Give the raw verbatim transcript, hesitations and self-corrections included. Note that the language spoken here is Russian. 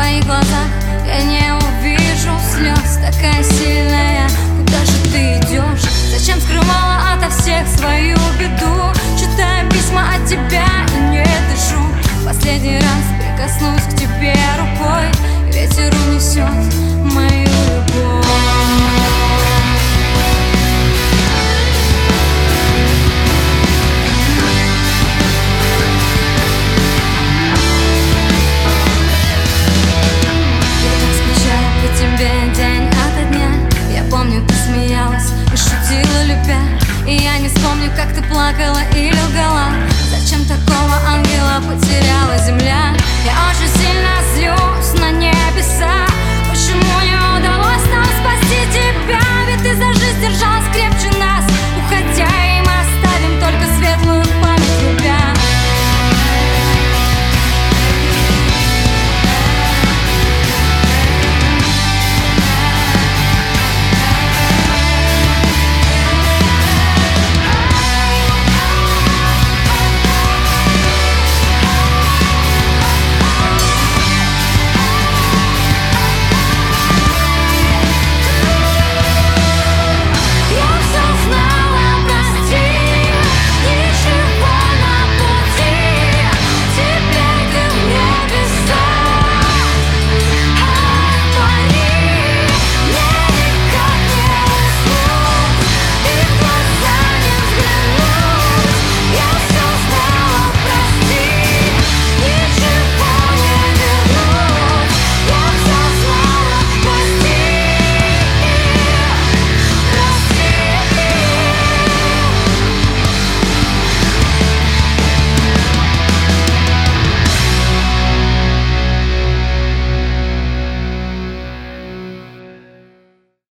твоих глазах я не увижу слез. Такая сильная, куда же ты идешь? Зачем скрывала ото всех свою беду? Читаю письма от тебя и не дышу. Последний раз прикоснусь